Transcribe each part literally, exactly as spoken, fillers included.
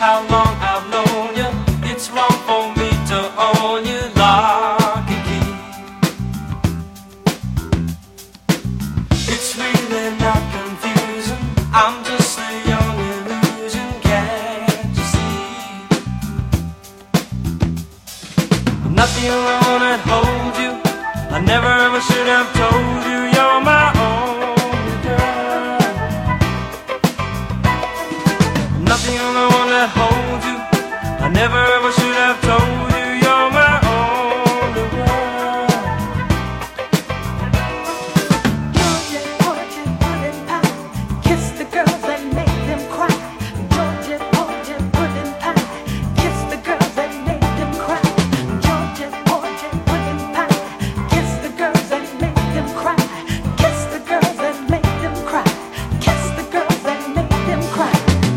how long I've known you. It's wrong for me to own you, lock and key. It's really not confusing, I'm just a young illusion, can't you see? Nothing wrong that holds you, I never ever should have told you you're my only girl. Nothing on the one that holds you, I never ever should have told you you're my only girl. Georgia, Georgia, pudding pie, kiss the girls and make them cry. Georgia, Georgia, pudding pie, kiss the girls and make them cry. Georgia, Georgia, pudding pie, kiss the girls and make them cry. Kiss the girls and make them cry. Kiss the girls and make them cry.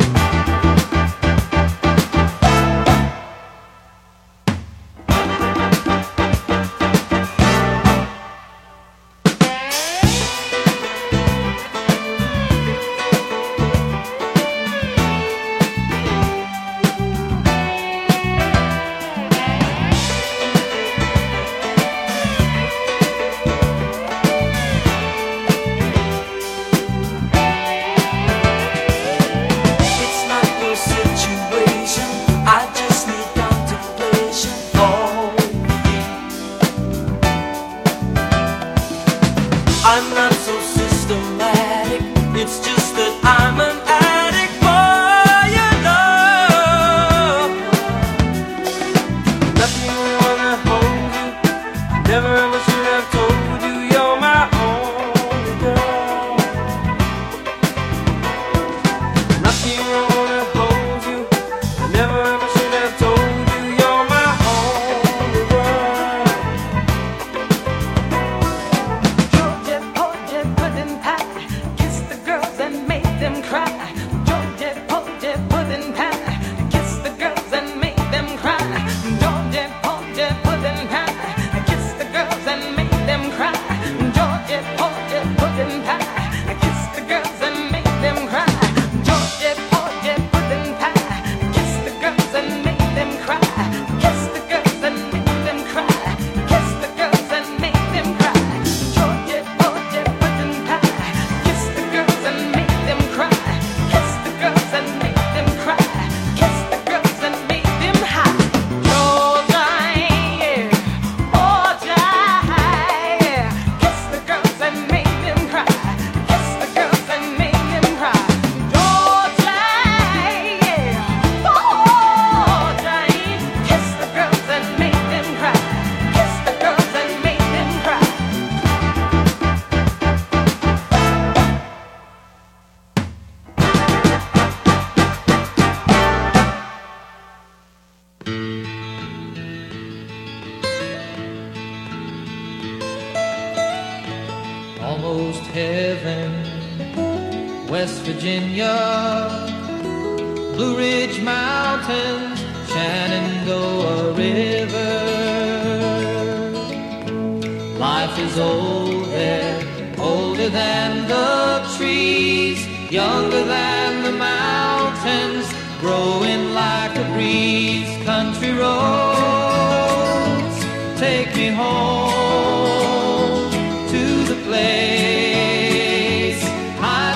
It's not your situation, I just need contemplation for you. I'm not so systematic, it's just that I'm an addict for your love. Nothing wanna hold you, never ever should have told you you're my only girl. Nothing wanna hold you, never ever should have told you you're my only girl. Georgia, Georgia, pudding pie, kiss the girls and make them cry. Georgia, Georgia, pudding pie, kiss the girls and make them cry. Georgia, Georgia, pudding pie, kiss the girls and make them cry. Georgia, Georgia, pudding pie, kiss the girls and make them cry. Georgia, Georgia, pudding pie, kiss the girls and make them cry. Kiss the girls and make them cry. Kiss the girls and make them cry. Georgia, Georgia, pudding pie, kiss the girls and make them cry. Kiss the girls and make them cry. Kiss the girls and make them high. Georgia, yeah, Georgia, yeah, kiss the girls and make them cry. Kiss the girls and make them cry. Georgia, yeah, Georgia, kiss the girls and make them cry. Kiss the girls and make them cry. Almost heaven, West Virginia, Blue Ridge Mountains, Shenandoah River. Life is old there, older than the trees, younger than the mountains, growing like a breeze. Country roads, take me home to the place I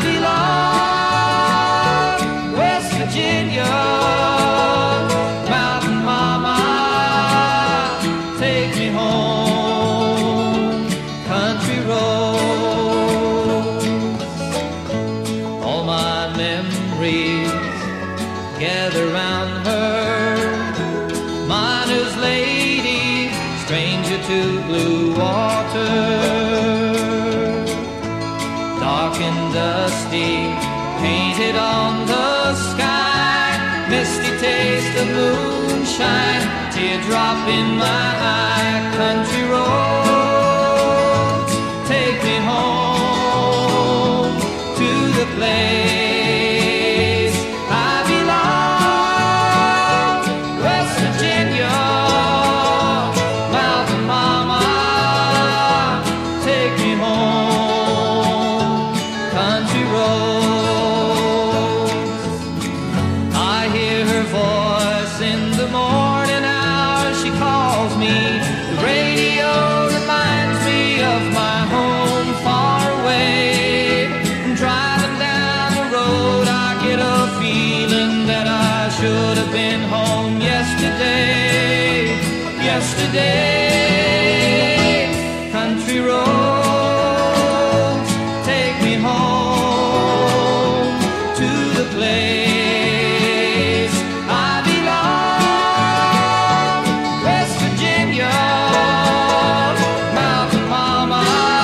belong. West Virginia, Mountain Mama, take me home. Country roads, all my memories gather round her. Miner's lady, stranger to blue water, dark and dusty, painted on the sky, misty taste of moonshine, teardrop in my eye. Country roads, take me home to the place I belong. West Virginia, Mountain Mama, take me home. Country roads, I hear her voice day. Country roads, take me home to the place I belong. West Virginia, Mountain Mama,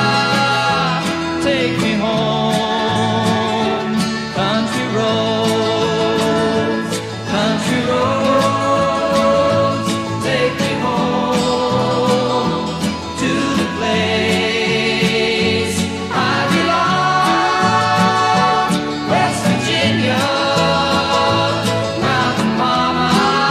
take me home. Country roads, country roads, take me home to the place I belong. West Virginia, Mountain Mama,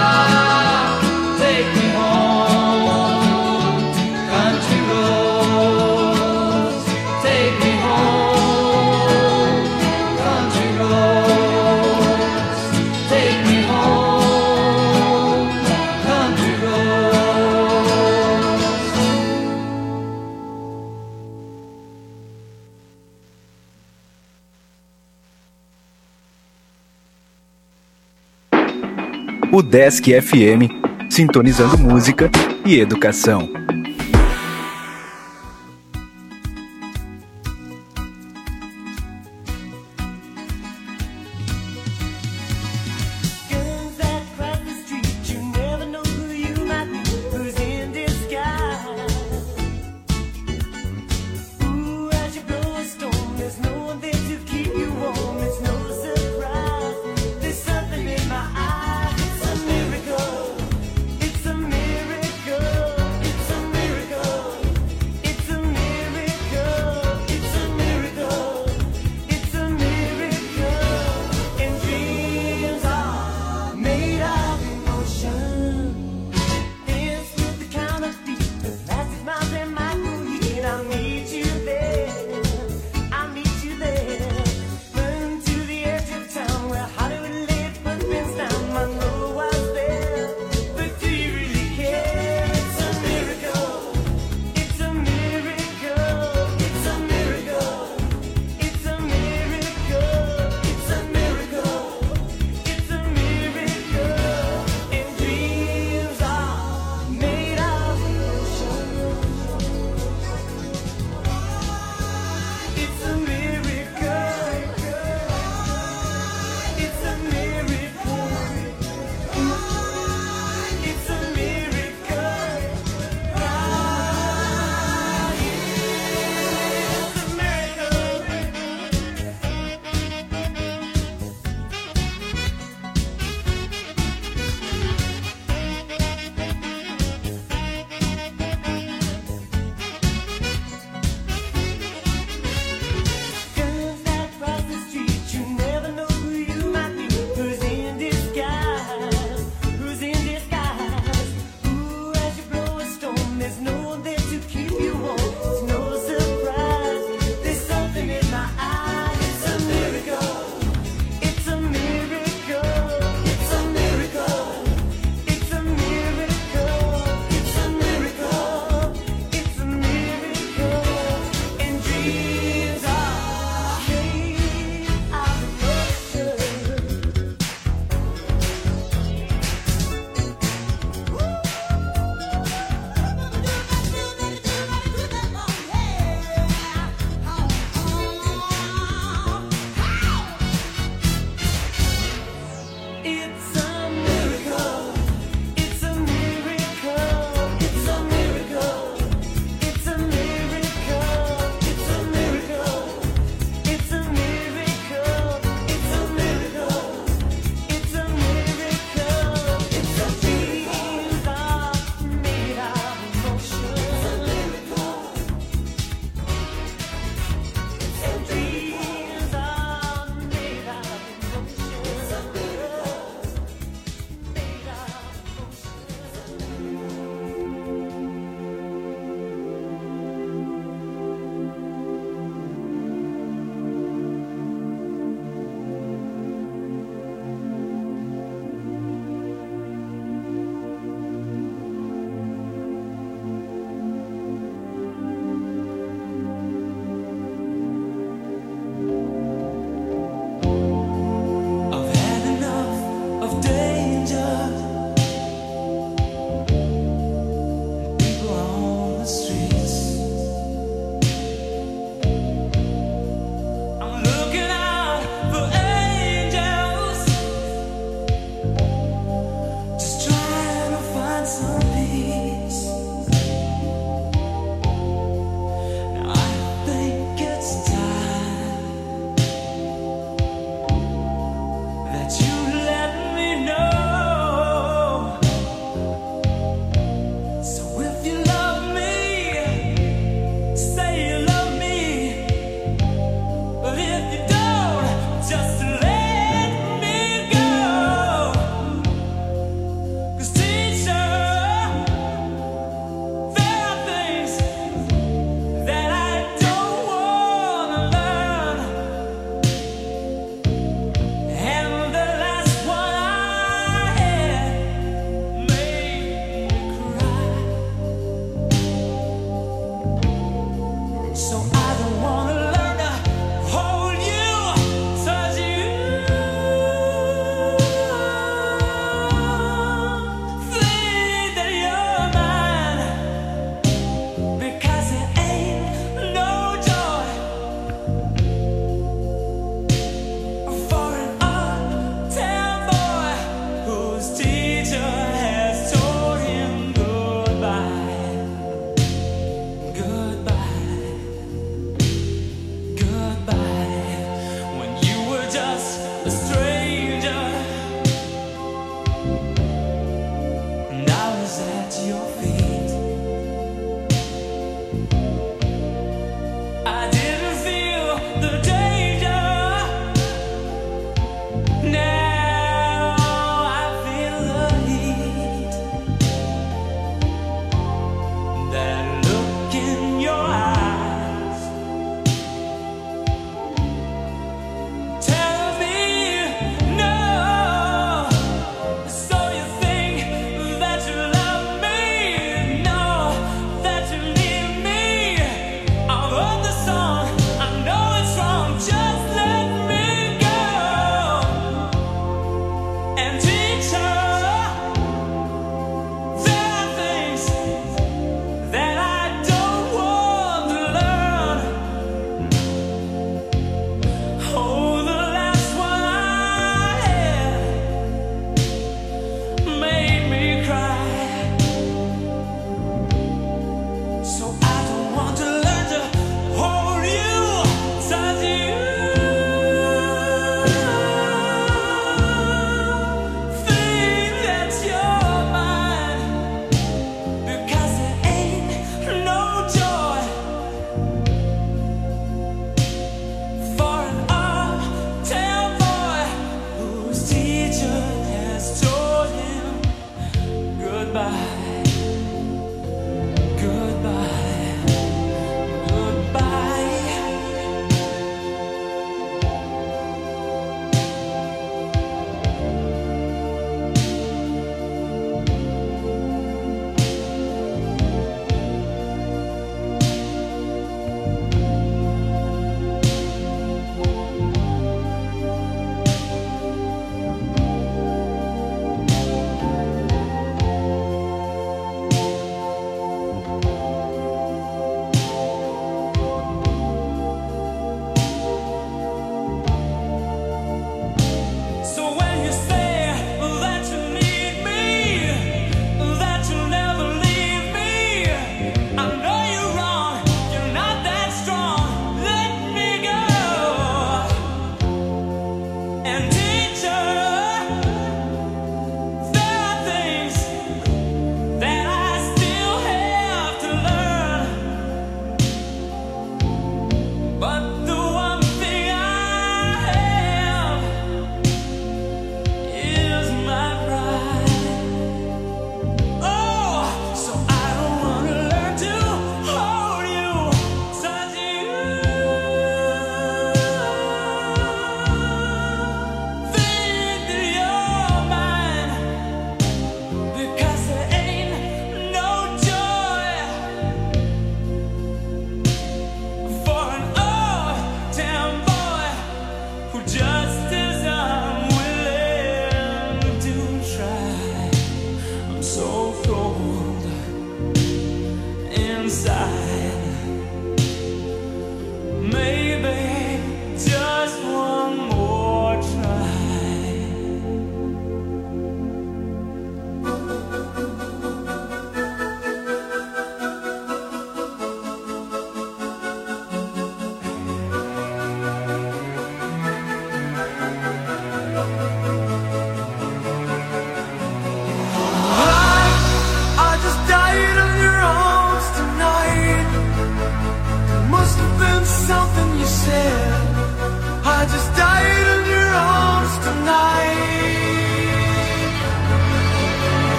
take me home. Country roads, take me home. Country roads, take me home. Country roads. O Desk F M, sintonizando música e educação. Guns that cross the street, you never know who you might be, who's in disguise. Ooh, as you blow a storm, there's no one there to keep you warm. It's no surprise, there's something in my eyes. It's a miracle, it's a miracle, it's a that you let me know. So if you love me, say you love me. But if you don't, just let me go. 'Cause teacher, there are things that I don't wanna learn. And the last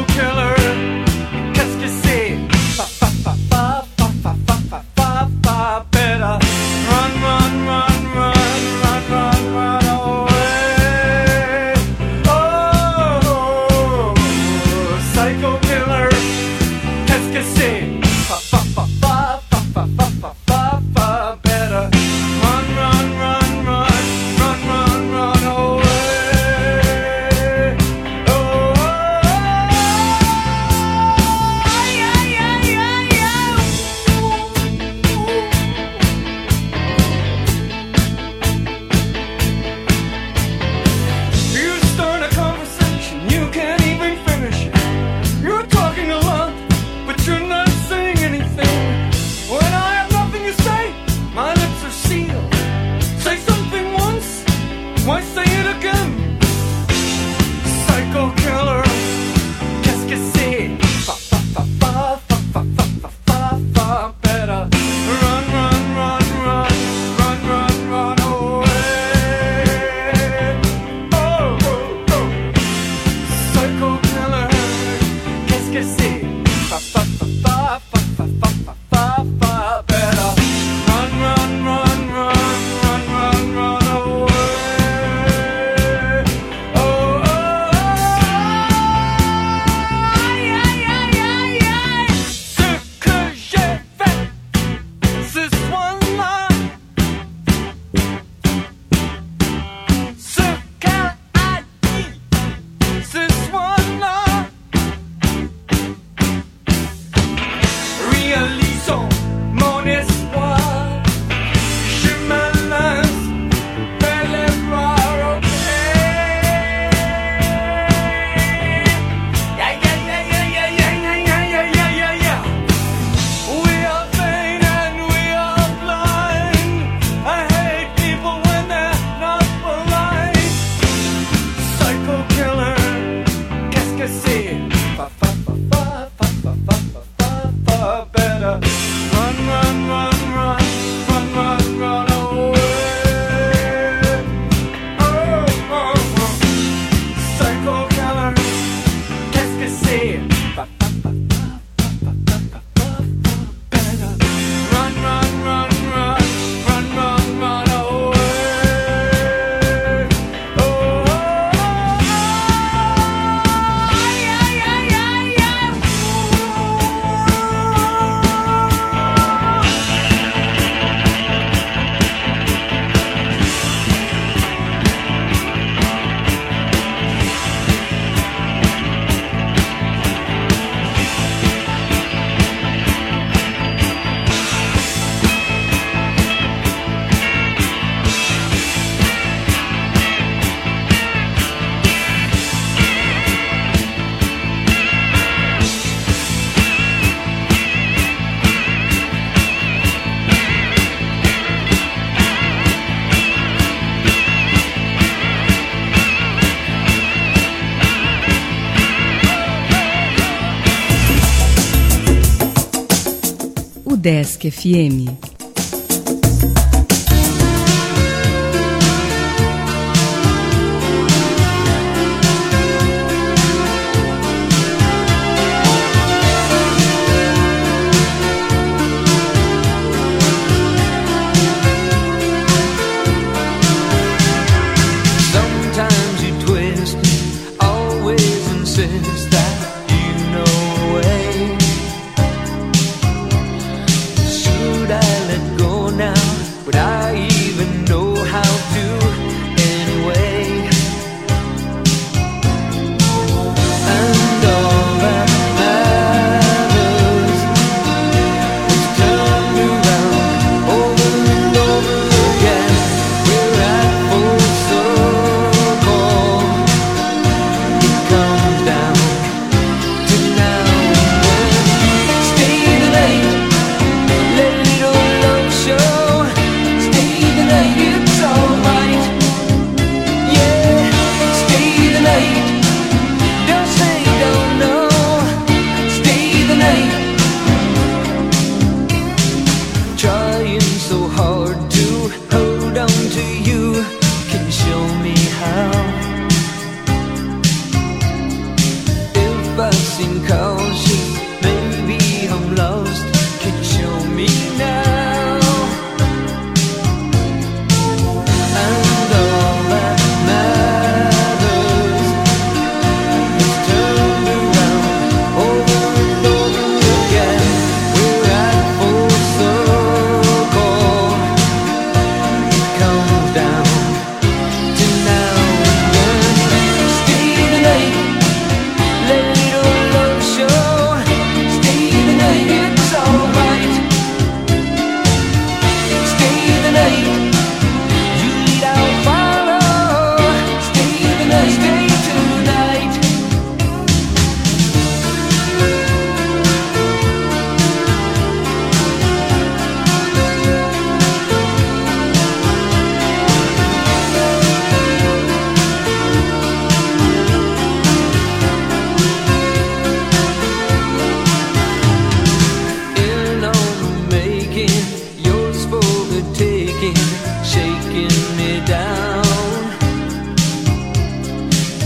killer. Qu'est-ce que c'est? Fa fa fa fa fa fa fa fa fa fa. Better run, run, run, run, run, run, run away. Oh, psycho killer. Qu'est-ce que c'est? Fa fa fa fa fa fa fa fa fa fa. Better run, run, run, run, run, run, run away. Oh, yeah, yeah, yeah, yeah. You start a conversation, you can't even finish it. You're talking a lot, but you're not saying anything. When I have nothing to say, my lips are sealed. Say something once, why say it again? Psycho killer, qu'est-ce que c'est? Fa fa fa fa fa fa fa fa fa fa. Better run, run, run, run, run, run, run away. Oh, oh, oh. Psycho killer, qu'est-ce que c'est? Fa fa fa fa fa fa fa fa fa fa. Better run, run, run, run, run, run, run away. Oh, oh, yeah, yeah, yeah, yeah. Ce que j'ai fait ce soir-là, ce qu'elle a dit ce soir-là. Réalisons mon espoir. Je me lance vers les bras, ok. Yeah, yeah, yeah, yeah, yeah, yeah, yeah, yeah, yeah, yeah, yeah. We are vain and we are blind. I hate people when they're not polite. Psycho killer, qu'est-ce que c'est? Fa fa fa fa fa fa fa fa fa fa. Better run, run, run, run, run, run, run away. Oh, oh, oh. Psycho killer, qu'est-ce que c'est? Fa fa fa fa fa fa fa fa fa. Better run, run, run, run, run, run, run away. Oh, oh, oh. Yeah, yeah, yeah, yeah. O Desk F M. Sometimes you twist, always insist that you know a way. Should I let let's stay tonight. In on the making, yours for the taking, shaking me down.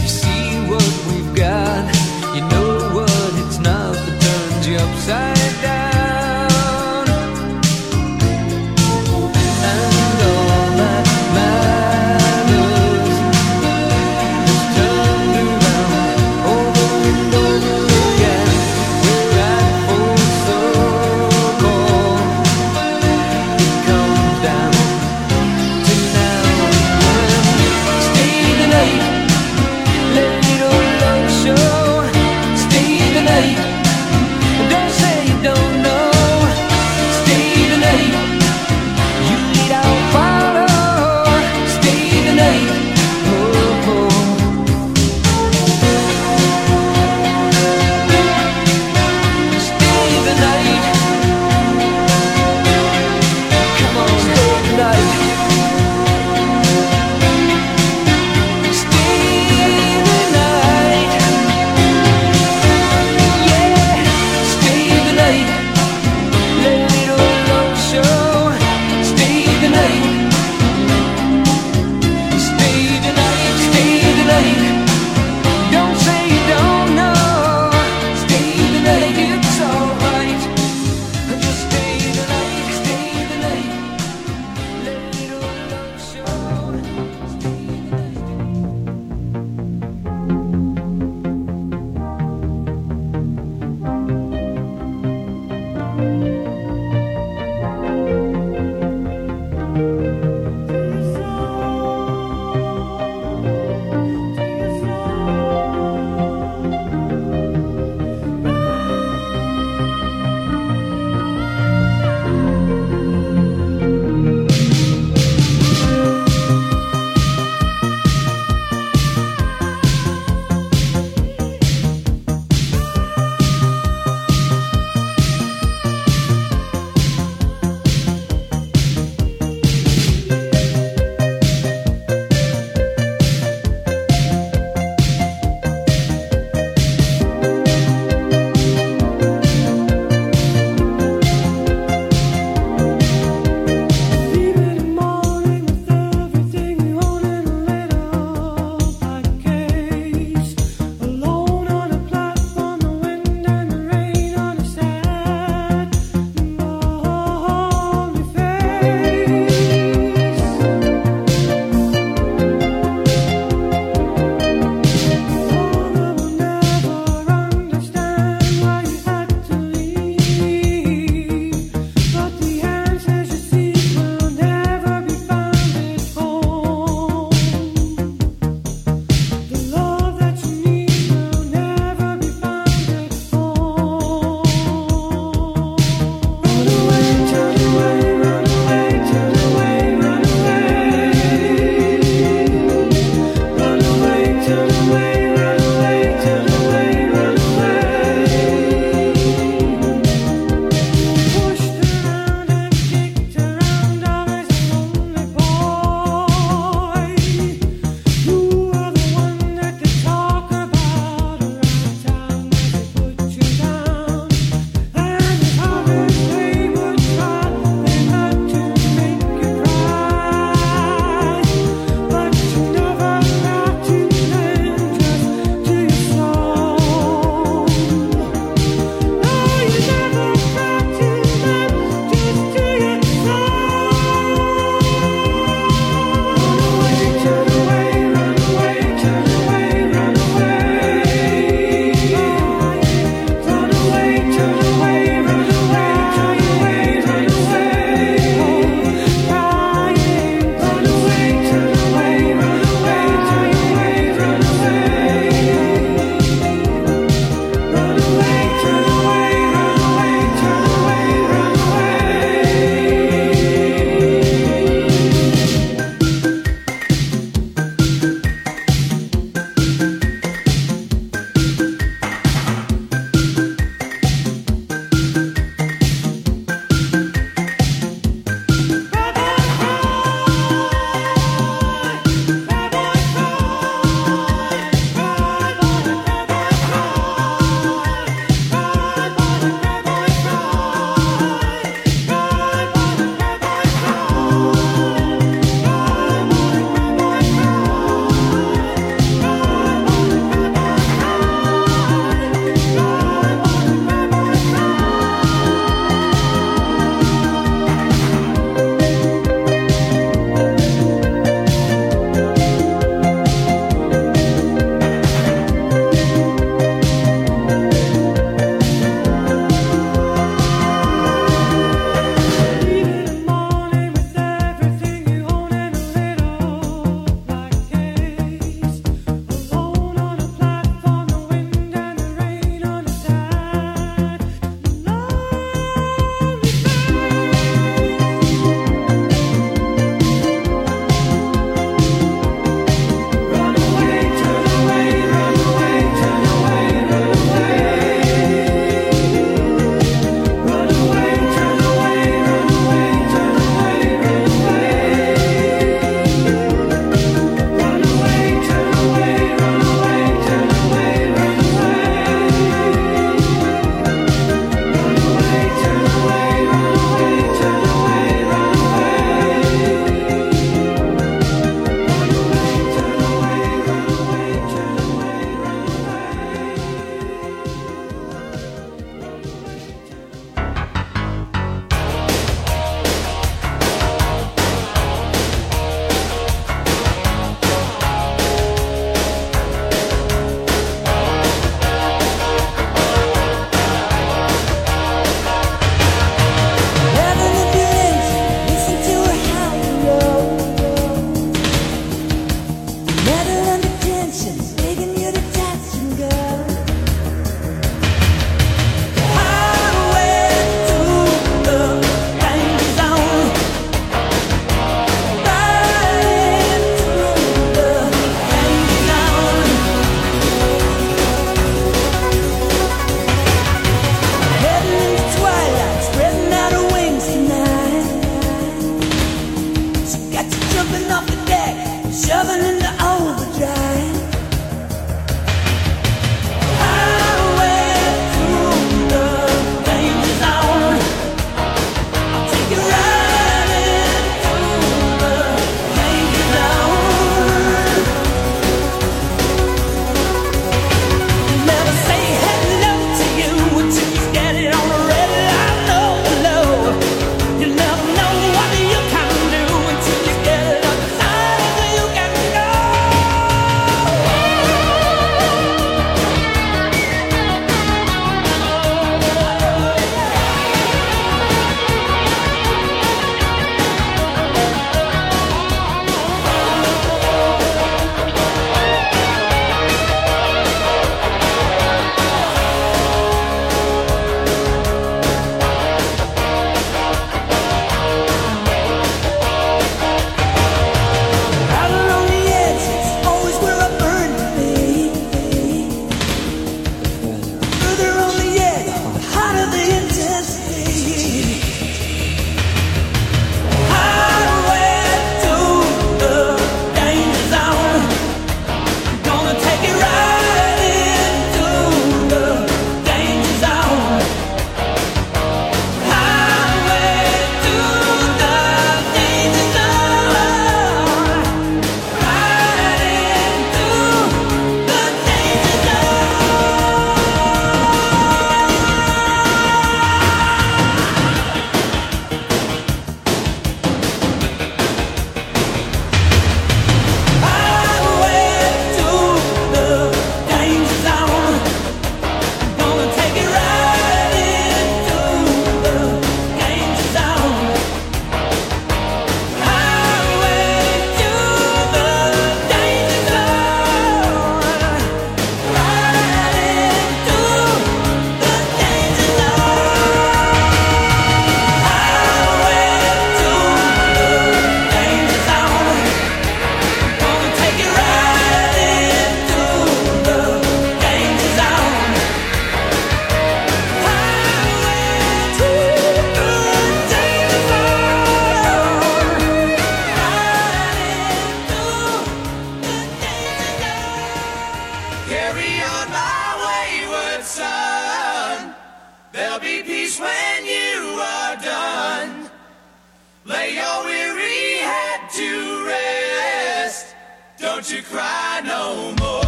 Carry on, my wayward son. There'll be peace when you are done. Lay your weary head to rest. Don't you cry no more.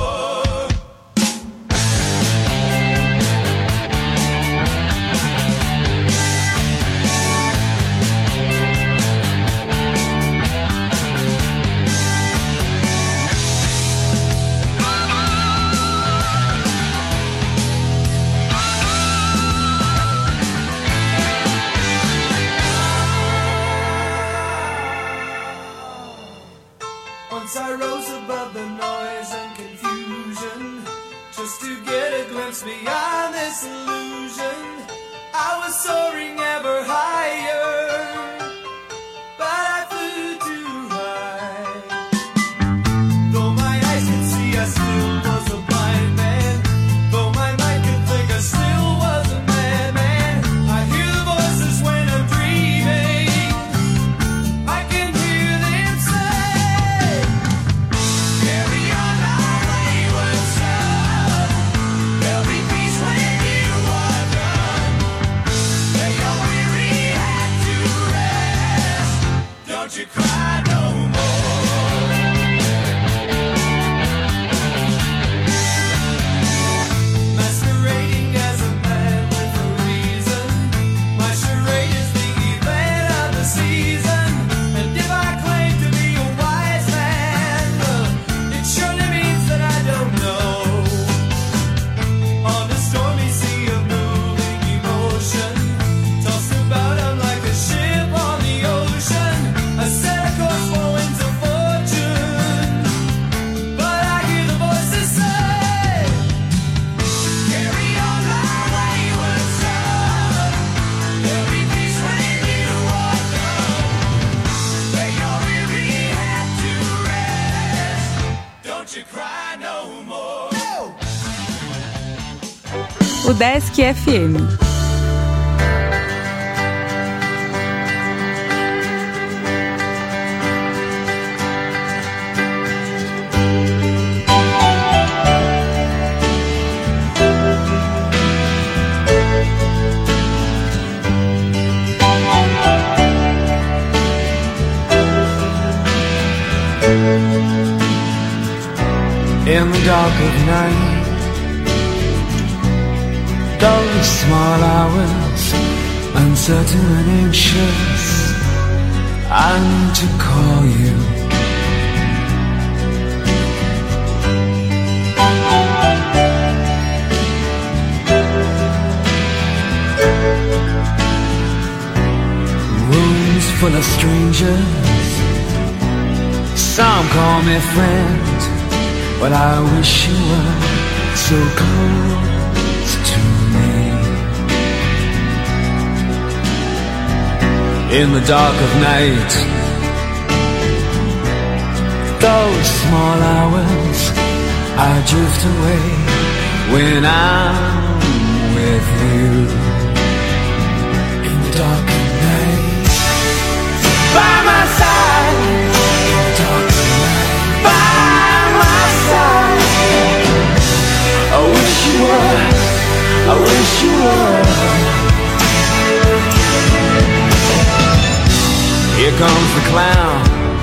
Once I rose above the noise and confusion, just to get a glimpse beyond this illusion. I was soaring ever higher, but I flew too high. Though my eyes could see, I still was a blind man. Though my mind could think, I still was a madman. I hear the voices when I'm dreaming. I can hear them say, carry on, my wayward son. There'll be peace when you are done. Lay your weary head to rest. Don't you cry no more. Masquerading as a man with a reason. My charade is the event of the season. And if I claim to be a wise man, well, it surely means that I don't know. On a stormy sea of moving emotion, tossed about I'm like a ship on the ocean. I set a course for winds of fortune, but I hear the voices say, carry on, my wayward son. There'll be peace when you are done. Lay your weary head to rest. Don't you cry no more. O Desk F M. In the dark of night, those small hours, uncertain and anxious, I need to call you. Rooms full of strangers, some call me friend, but I wish you were so close to me. In the dark of night, those small hours, I drift away when I'm with you. In the dark of night, by my side. In the dark of night, by my side. I wish you were, I wish you were. Here comes the clown.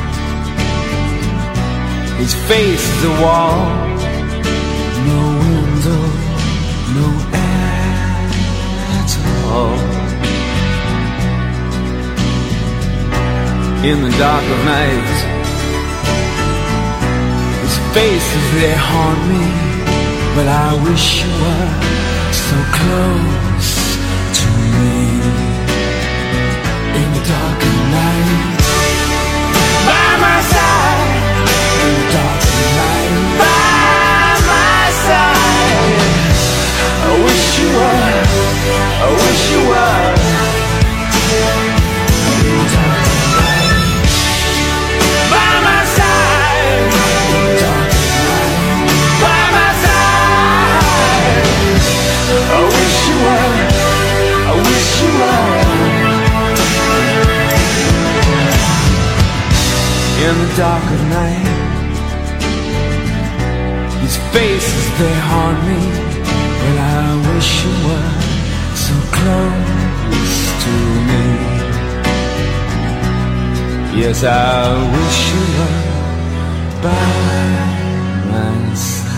His face is a wall. No window, no air at all. In the dark of night, his faces, they haunt me, but I wish you were so close to me. In the dark of night, by my side. In the dark of night, by my side. I wish you were, I wish you were. In the dark of night, by my side. In the dark of night, by my side. I wish you were, I wish you were. In the dark of night, his faces, they haunt me. Well, I wish you were so close to me. Yes, I wish you were by my side.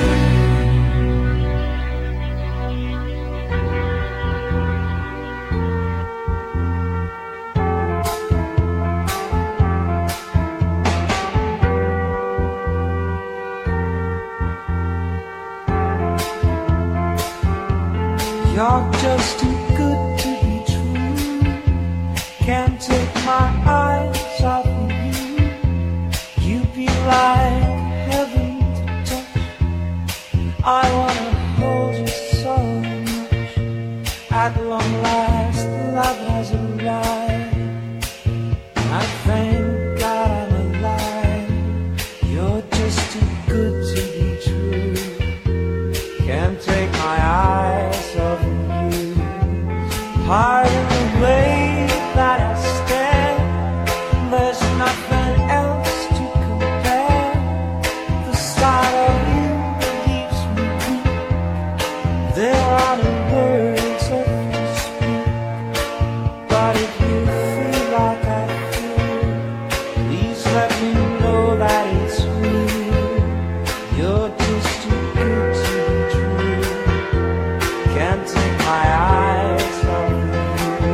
You're just too good to be true. Can't take my eyes off of you. You'd be like heaven to touch. I wanna hold you so much. At long last, love has arrived. I thank God I'm alive. You're just too good to be true. Can't take my eyes off of you. Part of the way that I stand, there's nothing else to compare. The sight of you leaves me weak. There are no words left to speak. But if you feel like I feel, please let me know that it's real. You're just too good to be true. Can't take my eyes off of you.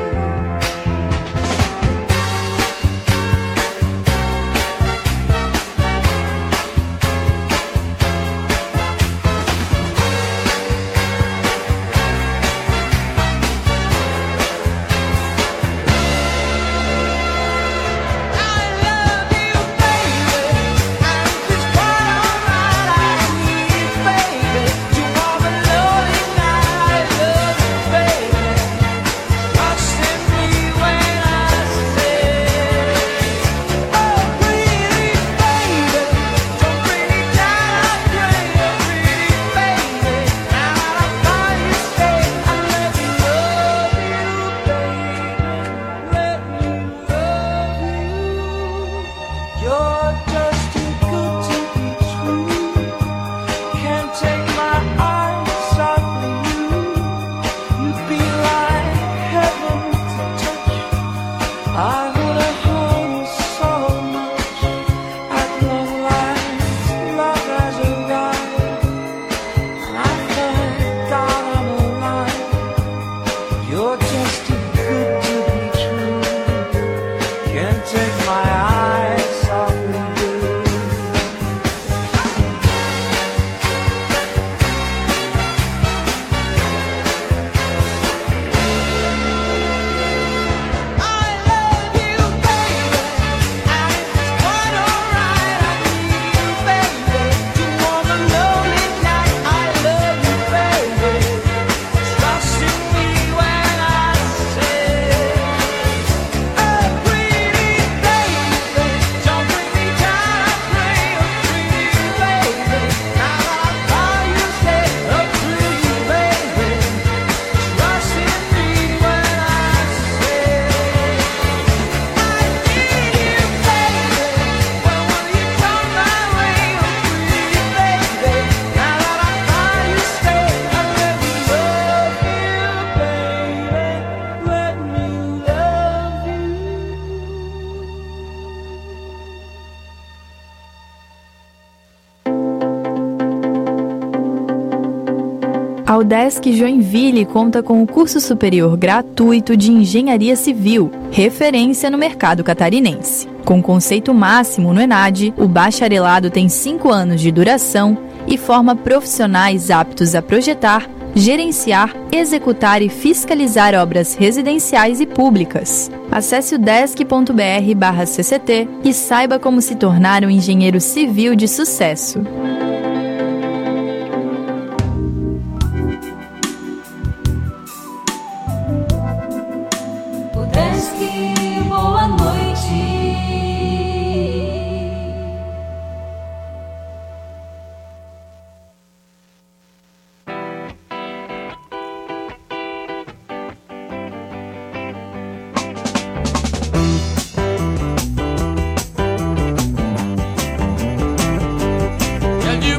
You're just too good to be true. Can't take my eyes off of you. You'd be like heaven to touch. I wanna hold you so much. At long last, love has arrived. I thank God I'm alive. You're just too good to be true. Can't take my eyes off of you. A UDESC Joinville conta com o curso superior gratuito de Engenharia Civil, referência no mercado catarinense. Com conceito máximo no ENAD, o bacharelado tem cinco anos de duração e forma profissionais aptos a projetar, gerenciar, executar e fiscalizar obras residenciais e públicas. Acesse udesc ponto br barra C C T e saiba como se tornar um engenheiro civil de sucesso. Udesc, boa noite. Tell you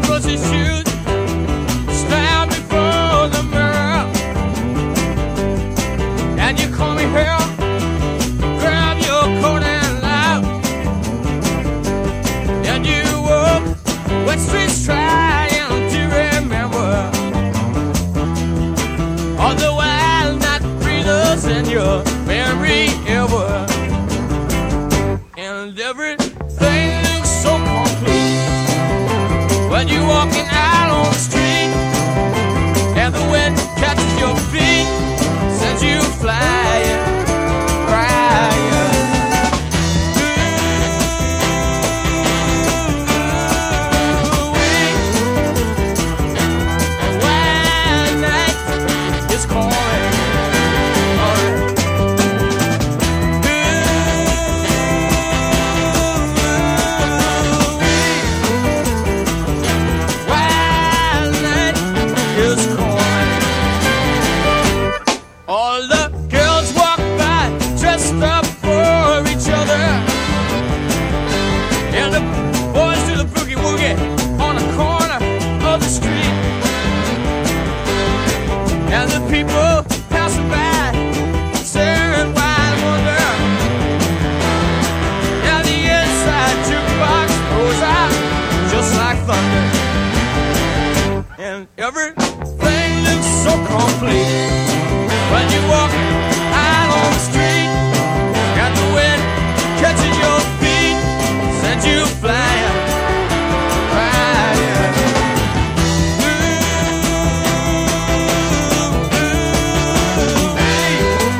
everything looks so complete. When you walk out on the street, got the wind catching your feet, send you flying right in. Ooh, ooh, hey.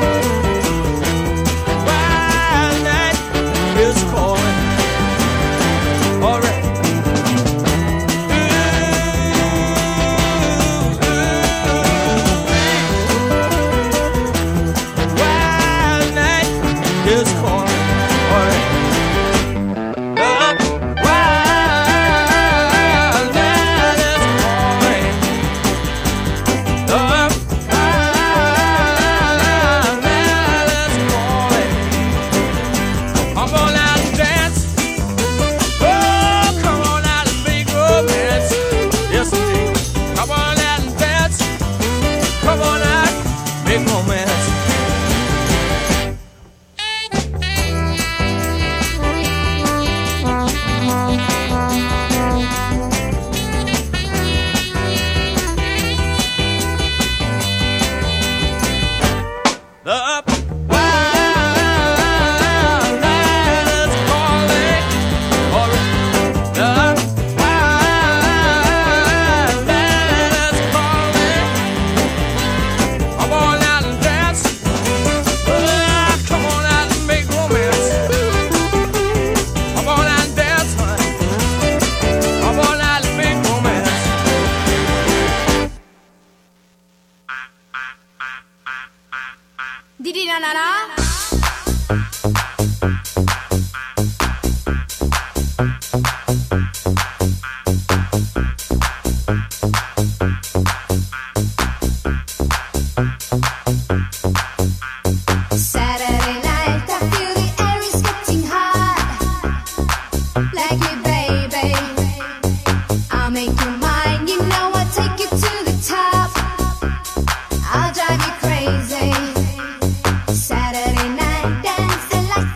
Wild night is calling. All right. Is calling, alright. The wild night is calling. The wild night is calling. Come on out and dance. Oh, come on out and make romance. Yes, indeed. Come on out and dance. Come on out, make romance. The wild night is calling. Alright. The wild night is calling. Come on out and dance. Ah, come on out and make romance. Come on out and dance, honey. Come on out and make romance. Didi na na na. Saturday night, I feel the air is getting hot. Like you, baby. I'll make you mine, you know I'll take you to the top. I'll drive you crazy. Saturday night, dance the lights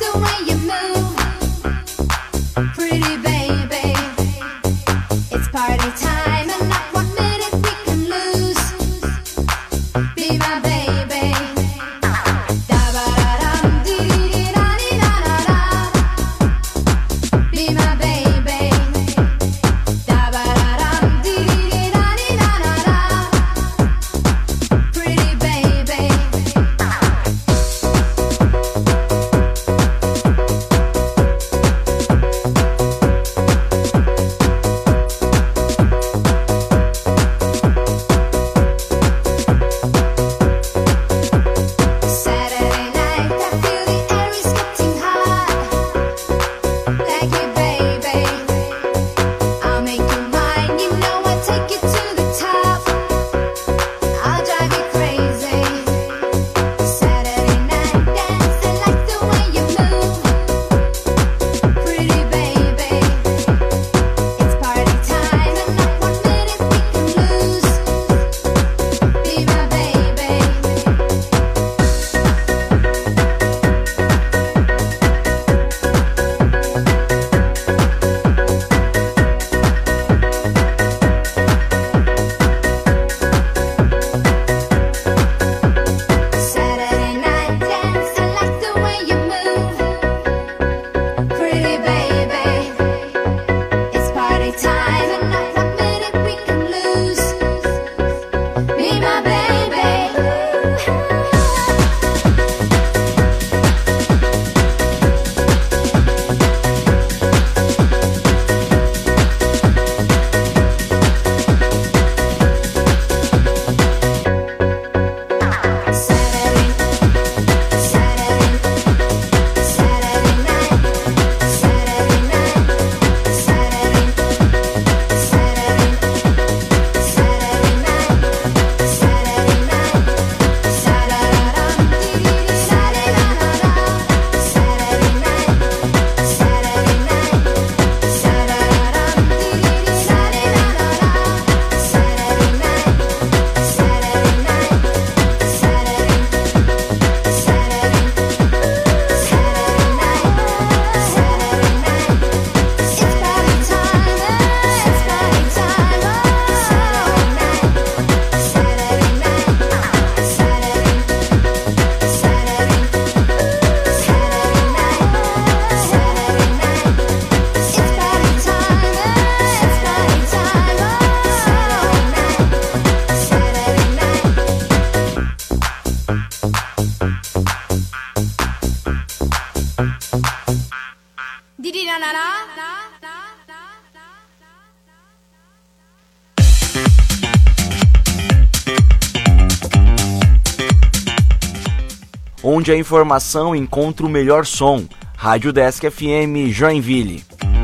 onde a informação encontra o melhor som. Rádio Desk F M Joinville.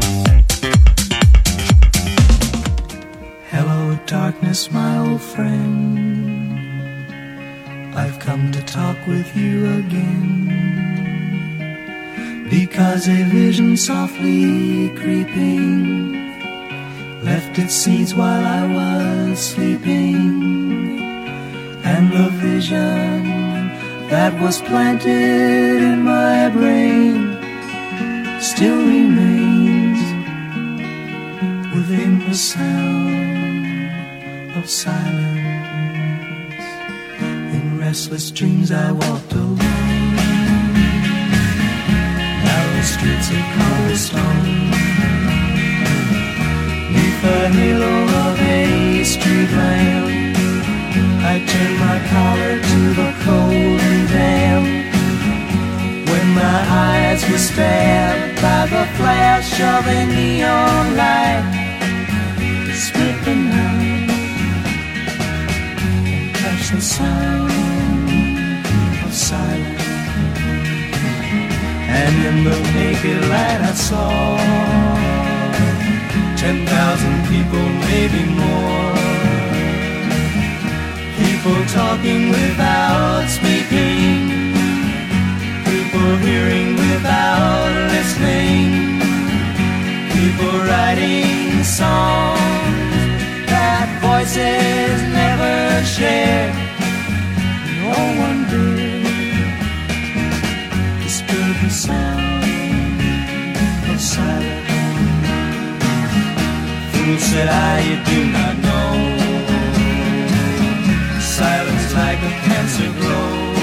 Hello darkness, my old friend. I've come to talk with you again, because a vision softly creeping left its seeds while I was sleeping, and the vision that was planted in my brain still remains within the sound of silence. In restless dreams I walked alone, narrow streets of cobblestone, neath the halo of a street lamp. I turned my collar to the cold and damp, when my eyes were stabbed by the flash of a neon light. Split the night and touch the sound of silence, and in the naked light I saw ten thousand people, maybe more, people talking without speaking, people hearing without listening, people writing songs that voices never shared. No one did disturb the sound of silence. Fool, said I, you do not know, silence like a cancer grows.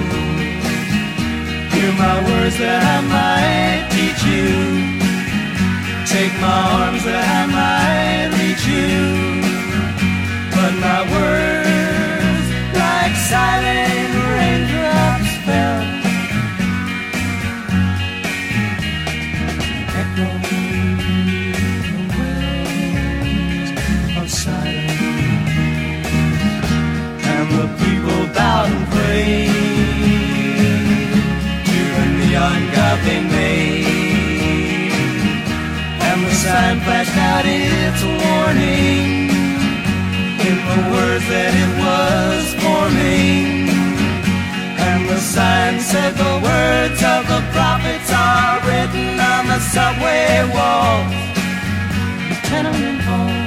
Hear my words that I might teach you, take my arms that I might reach you, but my words like silent raindrops fell, echoing the wells of silence. And the people bowed and prayed to the neon god they made, and the sign flashed out its warning in the words that it was forming. And the sign said the words of the prophets are written on the subway walls, the tenement halls,